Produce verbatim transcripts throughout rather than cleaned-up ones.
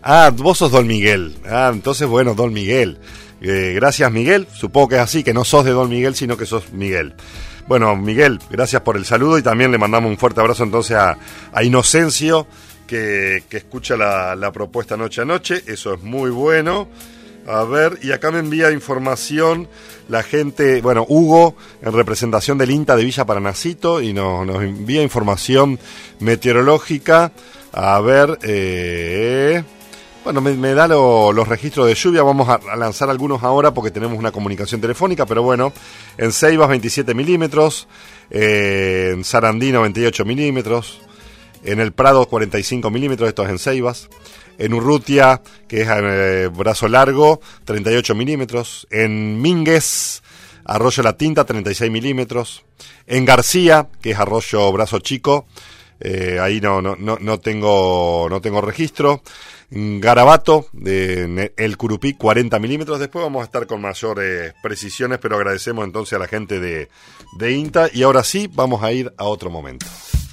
Ah, vos sos Don Miguel. Ah, entonces, bueno, Don Miguel. Eh, gracias, Miguel. Supongo que es así, que no sos de Don Miguel, sino que sos Miguel. Bueno, Miguel, gracias por el saludo y también le mandamos un fuerte abrazo entonces a, a Inocencio, que, que escucha la, la propuesta noche a noche. Eso es muy bueno. A ver, y acá me envía información la gente, bueno, Hugo, en representación del INTA de Villa Paranacito, y nos, nos envía información meteorológica. A ver, eh, bueno, me, me da lo, los registros de lluvia. Vamos a, a lanzar algunos ahora porque tenemos una comunicación telefónica, pero bueno, en Ceibas veintisiete milímetros, eh, en Sarandí noventa y ocho milímetros, en el Prado cuarenta y cinco milímetros, esto es en Ceibas, en Urrutia, que es eh, Brazo Largo, treinta y ocho milímetros, en Mingues, Arroyo La Tinta, treinta y seis milímetros, en García, que es Arroyo Brazo Chico, Eh, ahí no, no, no, no tengo, no tengo registro. Garabato, de El Curupí, cuarenta milímetros. Después vamos a estar con mayores precisiones, pero agradecemos entonces a la gente de, de INTA. Y ahora sí, vamos a ir a otro momento.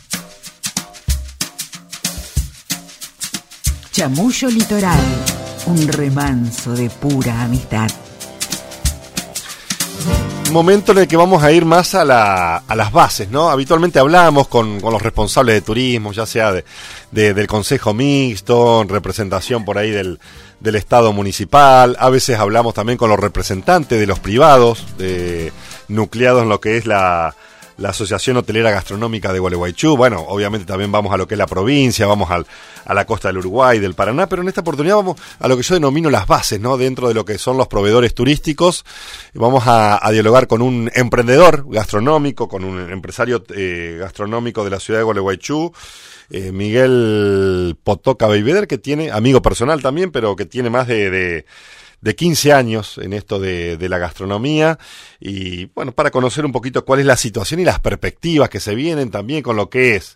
Chamullo Litoral, un remanso de pura amistad. Momento en el que vamos a ir más a, la, a las bases, ¿no? Habitualmente hablamos con, con los responsables de turismo, ya sea de, de, del Consejo Mixto, en representación por ahí del, del Estado municipal. A veces hablamos también con los representantes de los privados, de, nucleados en lo que es la, la Asociación Hotelera Gastronómica de Gualeguaychú. Bueno, obviamente también vamos a lo que es la provincia, vamos al, a la costa del Uruguay, del Paraná, pero en esta oportunidad vamos a lo que yo denomino las bases, ¿no? Dentro de lo que son los proveedores turísticos. Vamos a, a dialogar con un emprendedor gastronómico, con un empresario eh, gastronómico de la ciudad de Gualeguaychú, eh, Miguel Potoca Beiveder, que tiene, amigo personal también, pero que tiene más de... de de quince años en esto de, de la gastronomía, y bueno, para conocer un poquito cuál es la situación y las perspectivas que se vienen también con lo que es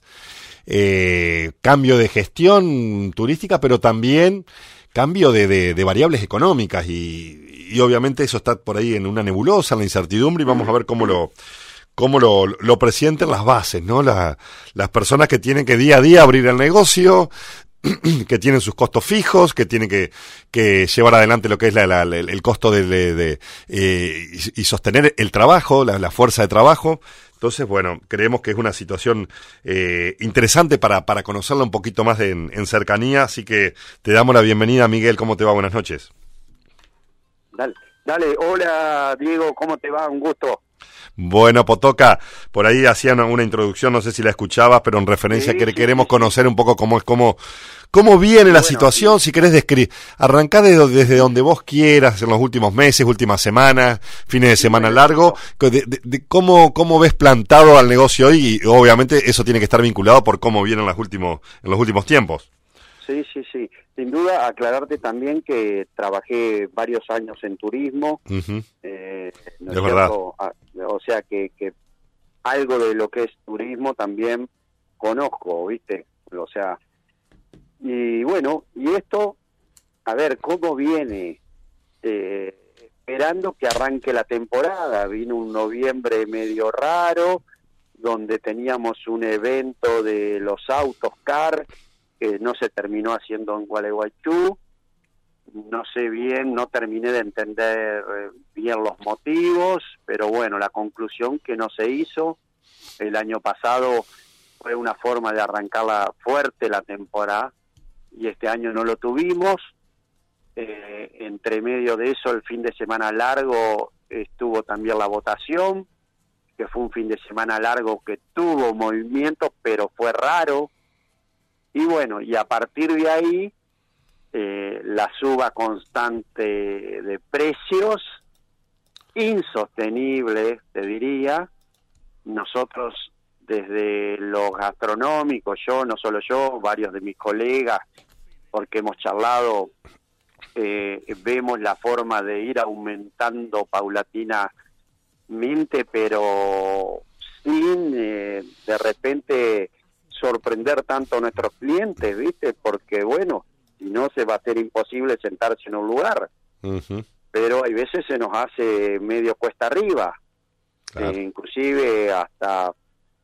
eh, cambio de gestión turística, pero también cambio de, de, de variables económicas, y, y obviamente eso está por ahí en una nebulosa, en la incertidumbre, y vamos a ver cómo lo cómo lo, lo presienten las bases, ¿no? La, las personas que tienen que día a día abrir el negocio, que tienen sus costos fijos, que tienen que, que llevar adelante lo que es la, la, el, el costo de, de, de eh, y, y sostener el trabajo, la, la fuerza de trabajo. Entonces, bueno, creemos que es una situación eh, interesante para, para conocerla un poquito más de, en, en cercanía, así que te damos la bienvenida, Miguel. ¿Cómo te va? Buenas noches. Dale, dale. Hola, Diego, ¿cómo te va? Un gusto. Bueno, Potoca, por ahí hacían una introducción, no sé si la escuchabas, pero en referencia sí, que sí, queremos sí, conocer sí. un poco cómo es cómo cómo viene sí, la bueno, situación, sí. Si querés describir, arrancá de, desde donde vos quieras, en los últimos meses, últimas semanas, fines de semana sí, largo, de, de, de cómo cómo ves plantado al negocio hoy, y obviamente eso tiene que estar vinculado por cómo viene en los últimos en los últimos tiempos. Sí, sí, sí. Sin duda, aclararte también que trabajé varios años en turismo. Uh-huh. eh, ¿no es verdad. O sea que, que algo de lo que es turismo también conozco, ¿viste? O sea, y bueno, y esto, a ver, ¿cómo viene? Eh, esperando que arranque la temporada. Vino un noviembre medio raro, donde teníamos un evento de los autos car, que no se terminó haciendo en Gualeguaychú. No sé bien, no terminé de entender bien los motivos, pero bueno, la conclusión que no se hizo. El año pasado fue una forma de arrancarla fuerte la temporada, y este año no lo tuvimos. Eh, entre medio de eso, el fin de semana largo estuvo también la votación, que fue un fin de semana largo que tuvo movimiento, pero fue raro. Y bueno, y a partir de ahí, eh, la suba constante de precios, insostenible, te diría. Nosotros, desde lo gastronómico, yo, no solo yo, varios de mis colegas, porque hemos charlado, eh, vemos la forma de ir aumentando paulatinamente, pero sin eh, de repente sorprender tanto a nuestros clientes, ¿viste? Porque, bueno, si no se va a hacer imposible sentarse en un lugar. Uh-huh. Pero hay veces se nos hace medio cuesta arriba. Claro. Eh, inclusive hasta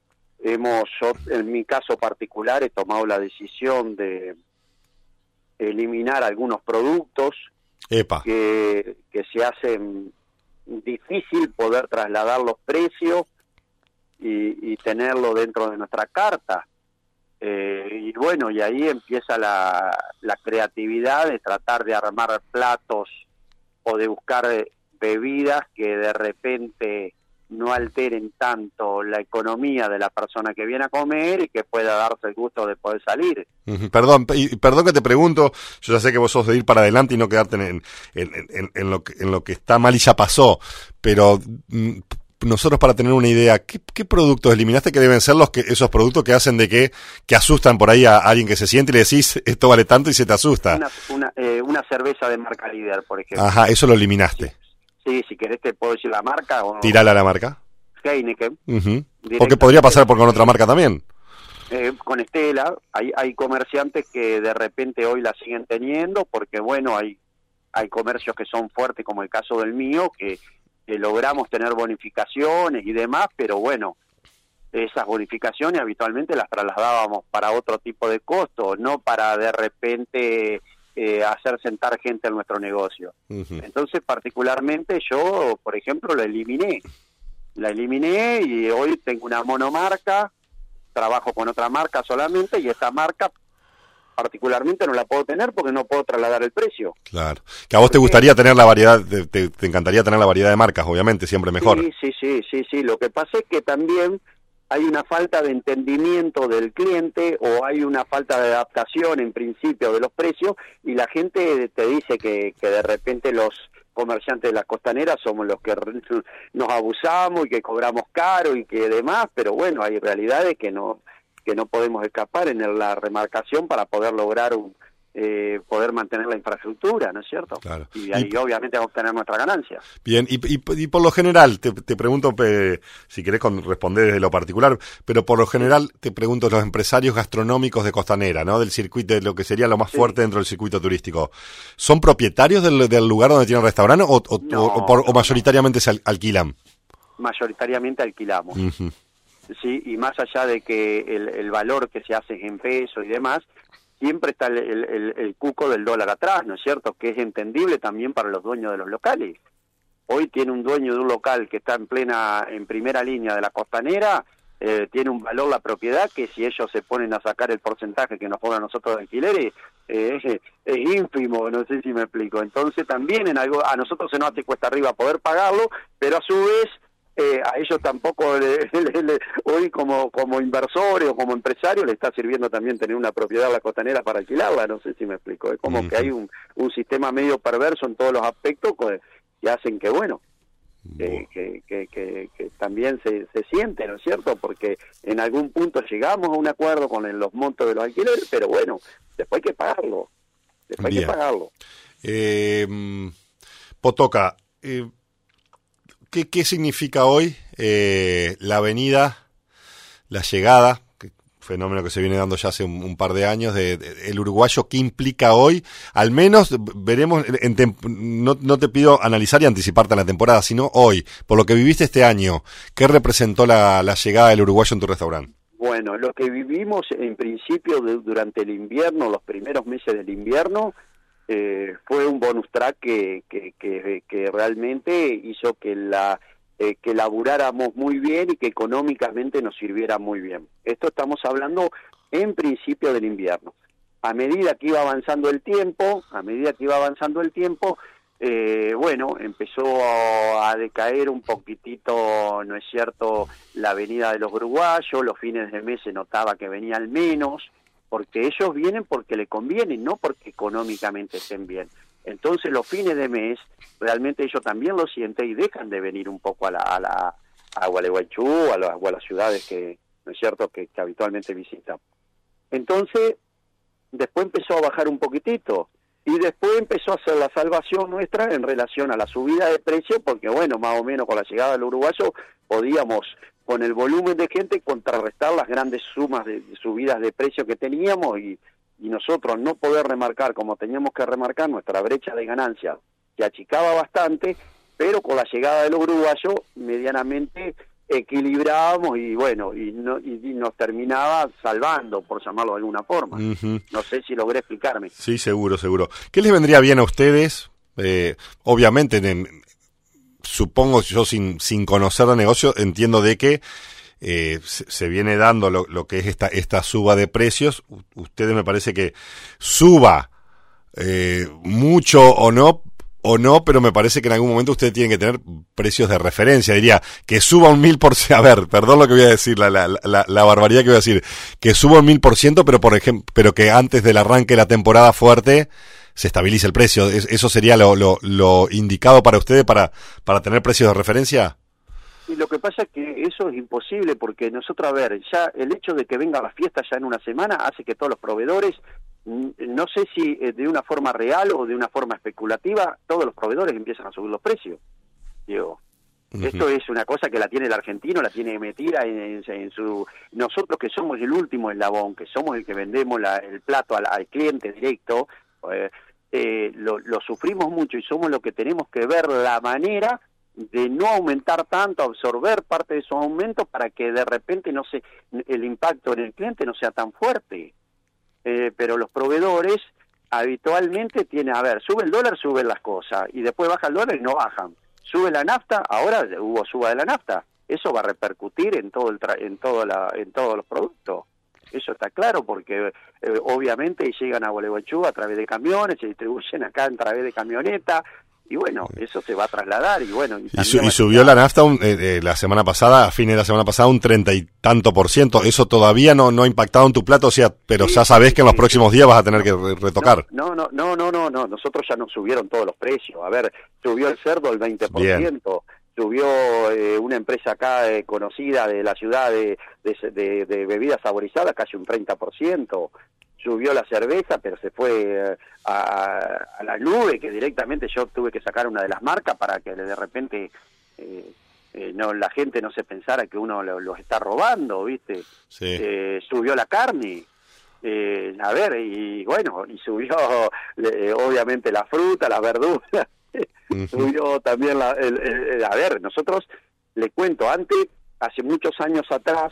hemos, yo en mi caso particular, he tomado la decisión de, el eliminar algunos productos Epa. que, que se hacen difícil poder trasladar los precios y, y tenerlo dentro de nuestra carta. Eh, y bueno, y ahí empieza la, la creatividad de tratar de armar platos o de buscar bebidas que de repente no alteren tanto la economía de la persona que viene a comer y que pueda darse el gusto de poder salir. Uh-huh. Perdón, y, perdón que te pregunto, yo ya sé que vos sos de ir para adelante y no quedarte en, en, en, en, lo, que, en lo que está mal y ya pasó, pero mm, nosotros para tener una idea, ¿qué, qué productos eliminaste que deben ser los que esos productos que hacen de que, que asustan por ahí a alguien que se siente y le decís esto vale tanto y se te asusta? Una, una, eh, una cerveza de marca Líder, por ejemplo. Ajá, eso lo eliminaste. Sí. Sí, si querés te puedo decir la marca. O Tirala a la marca. Heineken. Uh-huh. Porque podría pasar por con otra marca también. Eh, con Estela, hay, hay comerciantes que de repente hoy la siguen teniendo, porque bueno, hay, hay comercios que son fuertes, como el caso del mío, que, que logramos tener bonificaciones y demás, pero bueno, esas bonificaciones habitualmente las trasladábamos para otro tipo de costos, no para de repente... Eh, hacer sentar gente en nuestro negocio. Uh-huh. Entonces, particularmente yo, por ejemplo, la eliminé. La eliminé y hoy tengo una monomarca, trabajo con otra marca solamente y esta marca particularmente no la puedo tener porque no puedo trasladar el precio. Claro. Que a vos te gustaría tener la variedad, te, te, te encantaría tener la variedad de marcas, obviamente, siempre mejor. Sí, sí, sí, sí, sí. Lo que pasa es que también hay una falta de entendimiento del cliente o hay una falta de adaptación en principio de los precios y la gente te dice que, que de repente los comerciantes de las costaneras somos los que nos abusamos y que cobramos caro y que demás, pero bueno, hay realidades que no que no podemos escapar en la remarcación para poder lograr un Eh, poder mantener la infraestructura, ¿no es cierto? Claro. Y ahí y, obviamente obtener nuestra ganancia. Bien, y, y, y por lo general, te, te pregunto, eh, si querés con, responder desde lo particular, pero por lo general te pregunto los empresarios gastronómicos de Costanera, ¿no? Del circuito, de lo que sería lo más sí. fuerte dentro del circuito turístico, ¿son propietarios del, del lugar donde tienen restaurante o, o, no, o, por, no, o mayoritariamente no. se alquilan? Mayoritariamente alquilamos. Uh-huh. Sí, y más allá de que el, el valor que se hace en pesos y demás, siempre está el, el, el cuco del dólar atrás, ¿no es cierto? Que es entendible también para los dueños de los locales. Hoy tiene un dueño de un local que está en plena, en primera línea de la costanera, eh, tiene un valor la propiedad que si ellos se ponen a sacar el porcentaje que nos cobran a nosotros de alquileres, eh, es, es ínfimo, no sé si me explico. Entonces también en algo a nosotros se nos hace cuesta arriba poder pagarlo, pero a su vez Eh, a ellos tampoco le, le, le, hoy como como inversores o como empresarios le está sirviendo también tener una propiedad en la costanera para alquilarla, no sé si me explico, es como uh-huh. que hay un, un sistema medio perverso en todos los aspectos que, que hacen que bueno que, que, que, que, que también se, se siente, ¿no es cierto? Porque en algún punto llegamos a un acuerdo con el, los montos de los alquileres, pero bueno, después hay que pagarlo, después Bien. hay que pagarlo. Eh, Potoca, eh, ¿Qué, ¿Qué significa hoy eh, la venida, la llegada, que, fenómeno que se viene dando ya hace un, un par de años, de, de, el uruguayo? ¿Qué implica hoy? Al menos veremos, en tem, no, no te pido analizar y anticiparte a la temporada, sino hoy, por lo que viviste este año, ¿qué representó la, la llegada del uruguayo en tu restaurante? Bueno, lo que vivimos en principio de, durante el invierno, los primeros meses del invierno, Eh, fue un bonus track que, que, que, que realmente hizo que la eh, que laburáramos muy bien y que económicamente nos sirviera muy bien. Esto estamos hablando en principio del invierno. A medida que iba avanzando el tiempo, a medida que iba avanzando el tiempo, eh, bueno, empezó a decaer un poquitito, ¿no es cierto?, la venida de los uruguayos, los fines de mes se notaba que venían menos, porque ellos vienen porque le conviene, no porque económicamente estén bien. Entonces los fines de mes, realmente ellos también lo sienten y dejan de venir un poco a la a, la, a Gualeguaychú, a, la, o a las ciudades que, ¿no es cierto?, que, que habitualmente visitan. Entonces, después empezó a bajar un poquitito, y después empezó a hacer la salvación nuestra en relación a la subida de precio, porque bueno, más o menos con la llegada del uruguayo podíamos, con el volumen de gente, contrarrestar las grandes sumas de, de subidas de precio que teníamos y, y nosotros no poder remarcar como teníamos que remarcar nuestra brecha de ganancia, que achicaba bastante, pero con la llegada del uruguayo medianamente equilibrábamos y bueno, y, no, y, y nos terminaba salvando, por llamarlo de alguna forma. Uh-huh. No sé si logré explicarme. Sí, seguro, seguro. ¿Qué les vendría bien a ustedes? Eh, obviamente, en, supongo yo sin, sin conocer de negocio, entiendo de que eh, se, se viene dando lo, lo que es esta, esta suba de precios. U- ustedes me parece que suba eh, mucho o no, o no, pero me parece que en algún momento ustedes tienen que tener precios de referencia. Diría, que suba un mil por ciento, a ver, perdón lo que voy a decir, la, la, la, la barbaridad que voy a decir, que suba un mil por ciento, pero por ejemplo, pero que antes del arranque de la temporada fuerte se estabilice el precio. ¿Eso sería lo, lo, lo indicado para ustedes para, para tener precios de referencia? Y lo que pasa es que eso es imposible, porque nosotros, a ver, ya el hecho de que venga la fiesta ya en una semana hace que todos los proveedores, no sé si de una forma real o de una forma especulativa, todos los proveedores empiezan a subir los precios. Digo, uh-huh. Esto es una cosa que la tiene el argentino, la tiene metida en, en, en su... Nosotros que somos el último eslabón, que somos el que vendemos la, el plato al, al cliente directo, eh, eh, lo, lo sufrimos mucho y somos los que tenemos que ver la manera de no aumentar tanto, absorber parte de esos aumentos para que de repente no se, el impacto en el cliente no sea tan fuerte. Eh, pero los proveedores habitualmente tienen, a ver, sube el dólar, suben las cosas, y después baja el dólar y no bajan. Sube la nafta, ahora hubo suba de la nafta, eso va a repercutir en todo el tra- en todo la en todos los productos. Eso está claro, porque eh, obviamente llegan a Gualeguaychú a través de camiones, se distribuyen acá a través de camioneta, y bueno, eso se va a trasladar, y bueno... Y, y, su, y subió la nafta un, eh, eh, la semana pasada, a fines de la semana pasada, un treinta y tanto por ciento. Eso todavía no, no ha impactado en tu plato, o sea, pero sí, ya sabés sí, que en los sí, próximos días vas a tener que re- retocar. No, no, no, no, no, no, nosotros ya nos subieron todos los precios. A ver, subió el cerdo el veinte por ciento, bien. Subió eh, una empresa acá eh, conocida de la ciudad de, de, de, de bebidas saborizadas casi un treinta por ciento. Subió la cerveza, pero se fue eh, a, a la nube, que directamente yo tuve que sacar una de las marcas para que de repente eh, eh, no la gente no se pensara que uno los lo está robando, ¿viste? Sí. Eh, subió la carne, eh, a ver, y bueno, y subió eh, obviamente la fruta, la verdura, uh-huh. Subió también la... El, el, el, a ver, nosotros, le cuento, antes, hace muchos años atrás,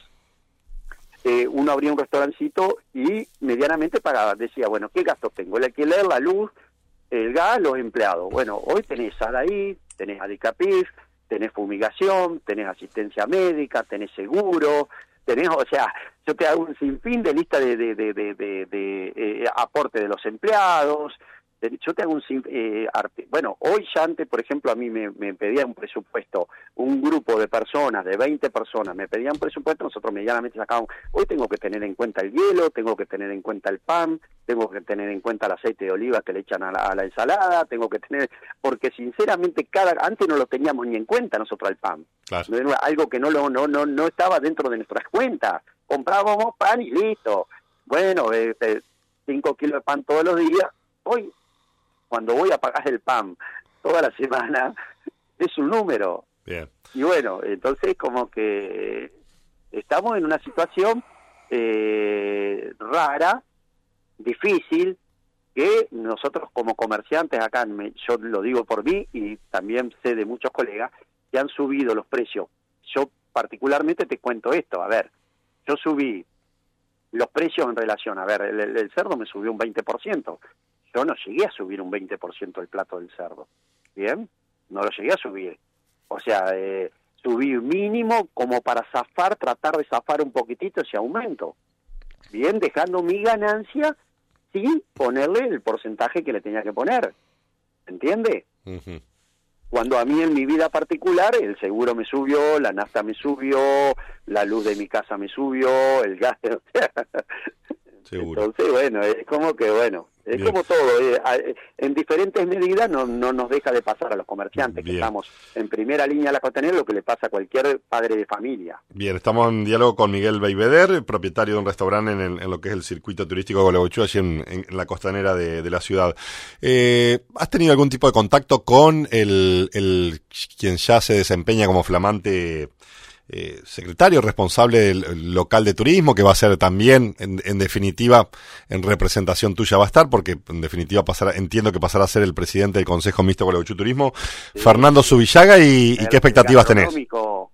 Eh, uno abría un restaurancito y medianamente pagaba, decía, bueno, ¿qué gastos tengo? El alquiler, la luz, el gas, los empleados. Bueno, hoy tenés Sadaí, tenés Adicapif, tenés fumigación, tenés asistencia médica, tenés seguro, tenés, o sea, yo te hago un sinfín de lista de, de, de, de, de, de eh, aporte de los empleados. Yo te hago un... Eh, arte. Bueno, hoy ya antes, por ejemplo, a mí me, me pedía un presupuesto, un grupo de personas, de veinte personas, me pedían presupuesto, nosotros medianamente sacábamos, hoy tengo que tener en cuenta el hielo, tengo que tener en cuenta el pan, tengo que tener en cuenta el aceite de oliva que le echan a la, a la ensalada, tengo que tener... Porque sinceramente, cada antes no lo teníamos ni en cuenta nosotros al pan. Claro. Algo que no, lo, no, no, no estaba dentro de nuestras cuentas. Comprábamos pan y listo. Bueno, eh, eh, cinco kilos de pan todos los días. Hoy... Cuando voy a pagar el pan toda la semana, es un número. Bien. Y bueno, entonces como que estamos en una situación eh, rara, difícil, que nosotros como comerciantes acá, me, yo lo digo por mí y también sé de muchos colegas, que han subido los precios. Yo particularmente te cuento esto, a ver, yo subí los precios en relación, a ver, el, el, el cerdo me subió un veinte por ciento. Yo no llegué a subir un veinte por ciento el plato del cerdo, ¿bien? No lo llegué a subir. O sea, eh, subí mínimo como para zafar, tratar de zafar un poquitito ese aumento. Bien, dejando mi ganancia sin ponerle el porcentaje que le tenía que poner. ¿Entiende? Uh-huh. Cuando a mí en mi vida particular el seguro me subió, la nafta me subió, la luz de mi casa me subió, el gas... Seguro. Entonces, bueno, es como que, bueno, es Bien. Como todo, eh, en diferentes medidas no, no nos deja de pasar a los comerciantes, Bien. Que estamos en primera línea de la costanera, lo que le pasa a cualquier padre de familia. Bien, estamos en diálogo con Miguel Beiveder, propietario de un restaurante en, el, en lo que es el circuito turístico de Gualeguaychú, allí en, en la costanera de, de la ciudad. Eh, ¿Has tenido algún tipo de contacto con el, el quien ya se desempeña como flamante... Eh, secretario responsable del local de turismo, que va a ser también, en, en definitiva, en representación tuya va a estar, porque en definitiva pasará, entiendo que pasará a ser el presidente del Consejo Mixto Gualeguaychú Turismo, sí, Fernando Subillaga, y, y qué expectativas tenés.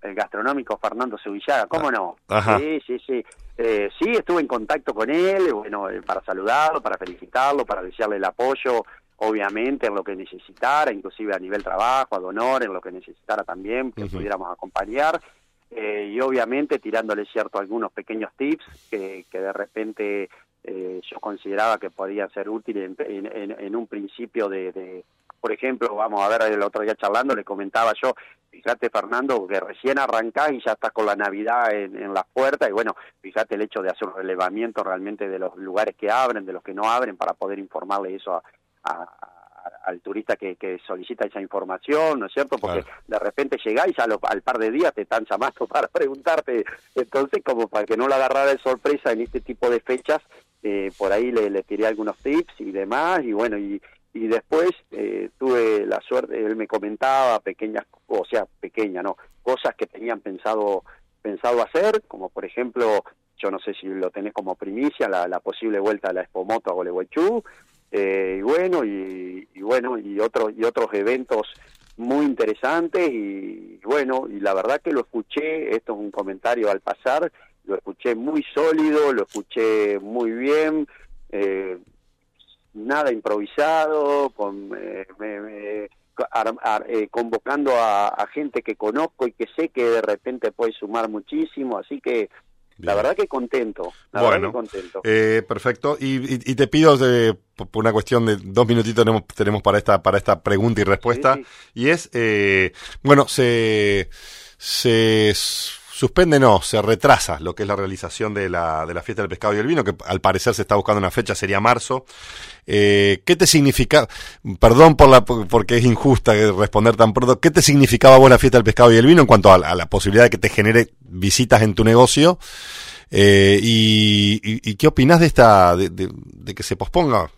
el gastronómico Fernando Zubillaga, ¿cómo no? Ajá. Sí, sí, sí. Eh, sí, estuve en contacto con él, bueno, eh, para saludarlo, para felicitarlo, para desearle el apoyo, obviamente, en lo que necesitara, inclusive a nivel trabajo, ad honor, en lo que necesitara también, que uh-huh. pudiéramos acompañar, eh, y obviamente tirándole, cierto, algunos pequeños tips que, que de repente eh, yo consideraba que podían ser útiles en, en, en un principio de, de, por ejemplo, vamos a ver, el otro día charlando, le comentaba yo, fíjate, Fernando, que recién arrancás y ya estás con la Navidad en, en las puertas, y bueno, fíjate el hecho de hacer un relevamiento realmente de los lugares que abren, de los que no abren, para poder informarle eso a, a, a, al turista que, que solicita esa información, ¿no es cierto? Porque claro, de repente llegás y ya lo, al par de días te están llamando para preguntarte, entonces como para que no la agarrara de sorpresa en este tipo de fechas, eh, por ahí le, le tiré algunos tips y demás, y bueno, y Y después eh, tuve la suerte, él me comentaba pequeñas, o sea, pequeñas, ¿no? Cosas que tenían pensado pensado hacer, como por ejemplo, yo no sé si lo tenés como primicia, la, la posible vuelta a la Expomoto a Gualeguaychú, eh, y bueno, y, y bueno, y otros y otros eventos muy interesantes, y bueno, y la verdad que lo escuché, esto es un comentario al pasar, lo escuché muy sólido, lo escuché muy bien, eh, nada improvisado, con, eh, me, me, ar, ar, eh, convocando a, a gente que conozco y que sé que de repente puede sumar muchísimo, así que bien, la verdad que contento, la bueno, verdad que contento. Eh, perfecto, y, y, y te pido, de, por una cuestión de dos minutitos tenemos, tenemos para esta para esta pregunta y respuesta, sí, sí. Y es, eh, bueno, se... se suspende, no, se retrasa lo que es la realización de la de la fiesta del pescado y el vino, que al parecer se está buscando una fecha, sería marzo. Eh, ¿Qué te significa, perdón por la porque es injusta responder tan pronto, qué te significaba vos la fiesta del pescado y el vino en cuanto a, a la posibilidad de que te genere visitas en tu negocio? Eh, y, y, ¿Y qué opinás de esta, de, de, de que se posponga?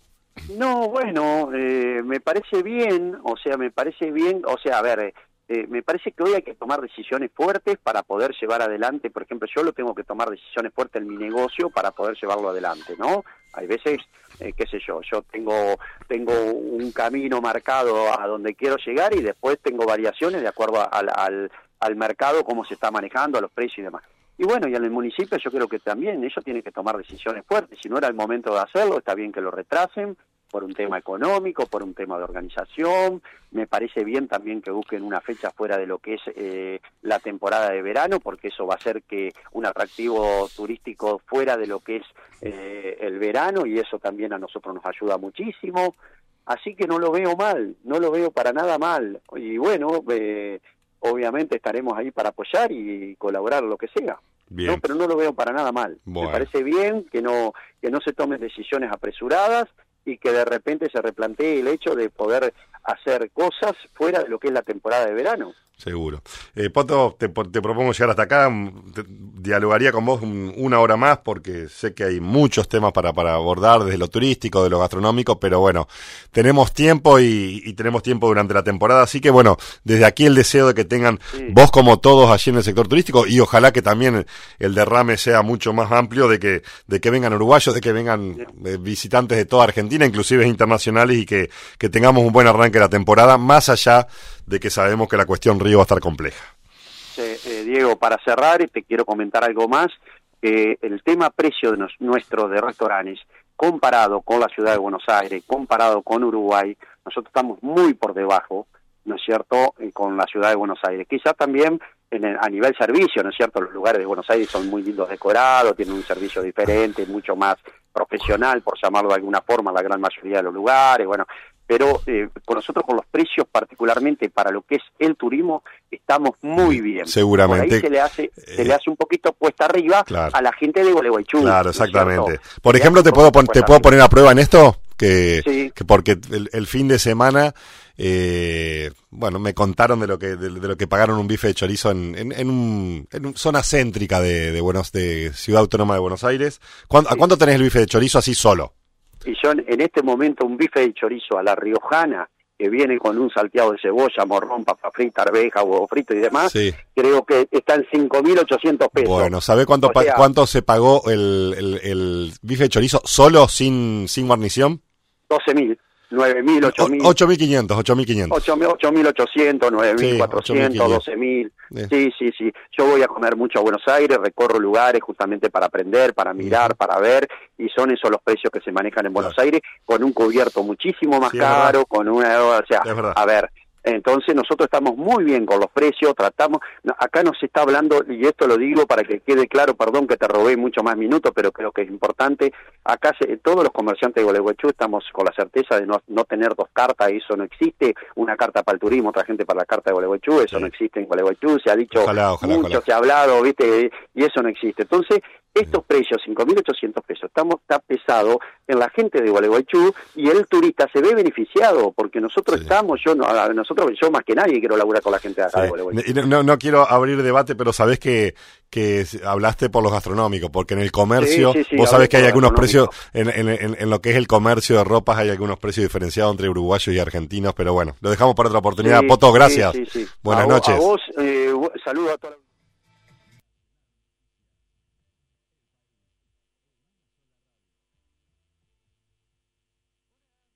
No, bueno, eh, me parece bien, o sea, me parece bien, o sea, a ver... Eh, Eh, me parece que hoy hay que tomar decisiones fuertes para poder llevar adelante, por ejemplo, yo lo tengo que tomar decisiones fuertes en mi negocio para poder llevarlo adelante, ¿no? Hay veces, eh, qué sé yo, yo tengo tengo un camino marcado a donde quiero llegar y después tengo variaciones de acuerdo al, al, al mercado, cómo se está manejando, a los precios y demás. Y bueno, y en el municipio yo creo que también ellos tienen que tomar decisiones fuertes, si no era el momento de hacerlo, está bien que lo retrasen, por un tema económico, por un tema de organización. Me parece bien también que busquen una fecha fuera de lo que es eh, la temporada de verano, porque eso va a hacer que un atractivo turístico fuera de lo que es eh, el verano, y eso también a nosotros nos ayuda muchísimo. Así que no lo veo mal, no lo veo para nada mal. Y bueno, eh, obviamente estaremos ahí para apoyar y colaborar lo que sea. Bien. No, pero no lo veo para nada mal. Bueno. Me parece bien que no que no se tomen decisiones apresuradas, y que de repente se replantee el hecho de poder hacer cosas fuera de lo que es la temporada de verano. Seguro. Eh, Poto, te, te propongo llegar hasta acá, te, dialogaría con vos un, una hora más, porque sé que hay muchos temas para, para abordar, desde lo turístico, de lo gastronómico, pero bueno, tenemos tiempo y, y tenemos tiempo durante la temporada, así que bueno, desde aquí el deseo de que tengan sí. vos como todos allí en el sector turístico, y ojalá que también el derrame sea mucho más amplio, de que de que vengan uruguayos, de que vengan eh, visitantes de toda Argentina, inclusive internacionales, y que, que tengamos un buen arranque de la temporada, más allá de que sabemos que la cuestión Río va a estar compleja. Eh, eh, Diego, para cerrar, te quiero comentar algo más. Eh, el tema precio de nos, nuestro de restaurantes, comparado con la ciudad de Buenos Aires, comparado con Uruguay, nosotros estamos muy por debajo, ¿no es cierto?, eh, con la ciudad de Buenos Aires. Quizás también en el, a nivel servicio, ¿no es cierto?, los lugares de Buenos Aires son muy lindos decorados, tienen un servicio diferente, mucho más profesional, por llamarlo de alguna forma, la gran mayoría de los lugares, bueno... pero eh, con nosotros con los precios particularmente para lo que es el turismo estamos muy bien. Seguramente. Por ahí se le hace eh, se le hace un poquito cuesta arriba claro. a la gente de Gualeguaychú. Claro, exactamente. ¿No? Por ejemplo, te puedo pon, te puedo poner a prueba en esto que, sí. que porque el, el fin de semana eh, bueno, me contaron de lo que de, de lo que pagaron un bife de chorizo en en, en, un, en un zona céntrica de de Buenos de Ciudad Autónoma de Buenos Aires. ¿Cuándo, sí. ¿A cuánto tenés el bife de chorizo así solo? Y yo en este momento un bife de chorizo a la riojana, que viene con un salteado de cebolla, morrón, papa frita, arveja, huevo frito y demás, sí. creo que está en cinco mil ochocientos pesos. Bueno, ¿sabe cuánto pa- sea, cuánto se pagó el, el, el bife de chorizo solo, sin, sin guarnición? doce mil. nueve mil, ocho mil. ocho mil quinientos, ocho mil quinientos. ocho mil ochocientos, nueve mil cuatrocientos, doce mil. Sí, sí, sí. Yo voy a comer mucho a Buenos Aires, recorro lugares justamente para aprender, para mirar, uh-huh. para ver, y son esos los precios que se manejan en Buenos claro. Aires, con un cubierto muchísimo más sí, caro, con una... O sea, a ver... Entonces nosotros estamos muy bien con los precios, tratamos, acá nos está hablando, y esto lo digo para que quede claro, perdón que te robé mucho más minutos, pero creo que es importante, acá se, todos los comerciantes de Gualeguaychú estamos con la certeza de no, no tener dos cartas, eso no existe, una carta para el turismo, otra gente para la carta de Gualeguaychú, eso sí. no existe en Gualeguaychú, se ha dicho ojalá, ojalá, mucho, ojalá. se ha hablado, viste, y eso no existe. Entonces, estos precios, cinco mil ochocientos pesos, estamos, está pesado en la gente de Gualeguaychú y el turista se ve beneficiado porque nosotros sí. estamos, yo no, nosotros yo más que nadie quiero laburar con la gente de acá sí. de Gualeguaychú. No, no quiero abrir debate, pero sabés que, que hablaste por los gastronómicos, porque en el comercio, sí, sí, sí, vos sabés que hay algunos precios, en, en, en, en lo que es el comercio de ropas hay algunos precios diferenciados entre uruguayos y argentinos, pero bueno, lo dejamos para otra oportunidad. Sí, Poto, gracias. Sí, sí, sí. Buenas a noches. Vos, a vos, eh, saludo a todos.